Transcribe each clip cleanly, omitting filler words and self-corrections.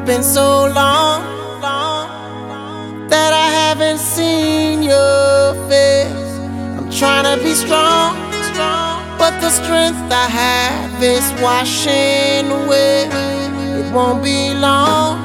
been so long that I haven't seen your face. I'm trying to be strong, but the strength I have is washing away. It won't be long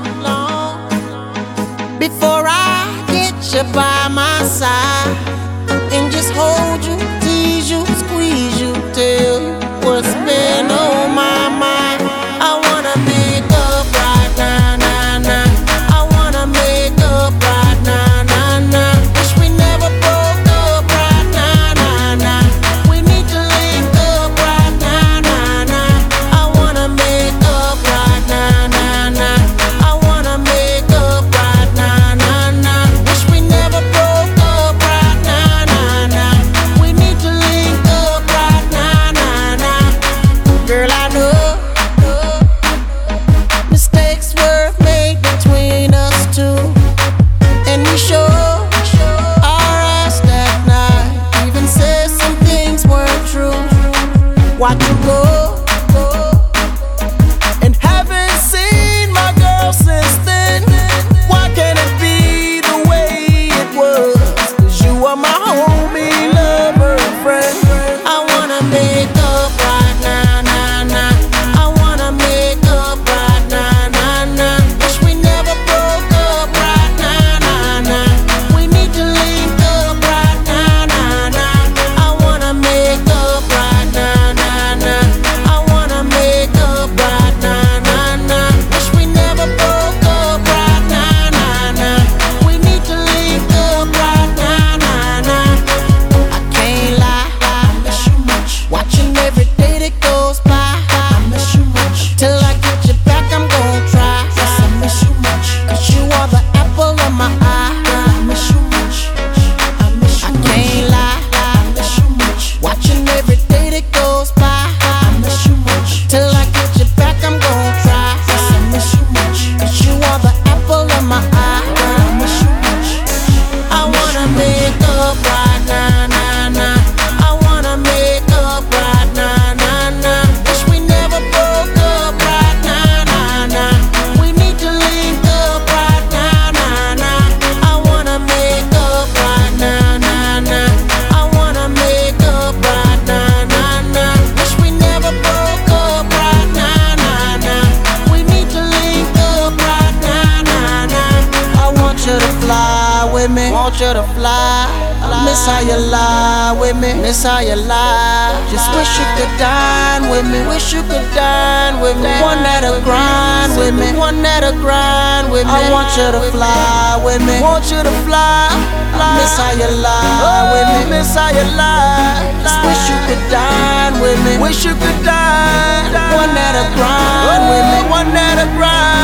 before I get you by my side and just hold you, tease you, squeeze you, tell you what's been on my mind. I wanna make up right now, nah, nah. I wanna make up right now, nah, nah. Wish we never broke up right now, nah, nah. We need to link up right now, nah, nah. I wanna make up right now, nah, nah. I wanna make up right now, nah, nah. Wish we never broke up right now, nah, nah. We need to link up right now, nah, nah. Girl, I know mistakes were made between us two, and we sure our ass that night. Even said some things weren't true. Watch you go, and haven't seen my girl since then. Why can't it be the way it was? 'Cause you are my homie, lover, and friend. I wanna make up right now, nah, nah. I wanna make up right now, nah, nah. Wish we never broke up right now, nah, nah. We need to link up right now, nah, nah. I wanna make up right now, nah, nah. I wanna make up right now, nah, nah. Wish we never broke up right now, nah, nah. We need to link up right now, nah, nah. I can't lie, I miss you much. Watching every day that goes by, I miss you much. Till I get you back, I'm gon' try. Yes, I miss you much. 'Cause you are the apple of my eye. I miss you much. I miss you much. I can't lie, I miss you much. Watching every day that goes by, I miss you much. Till I get you back, I'm gon' try. Yes, I miss you much. 'Cause you are the apple of my eye. I miss you much. I wanna make up right now, nah, nah. I wanna make up right now, nah, nah. Wish we never broke up right now, nah, nah. We need to link up right now, nah, nah. I wanna make up right now, nah, nah. I wanna make up right now, nah, nah. Wish we never broke up right now, nah, nah. We need to link up right now, nah, nah. I want you to fly with me, want you to fly. I miss how you lie with me, miss how you lie. Just wish you could dine with me, wish you could dine with me. One that'll grind with me, one that'll grind with me. I want you to fly with me, want you to fly. I miss how you lie with me, miss how you lie. Just wish you could dine with me, wish you could dine. One that'll grind with me, one that'll grind.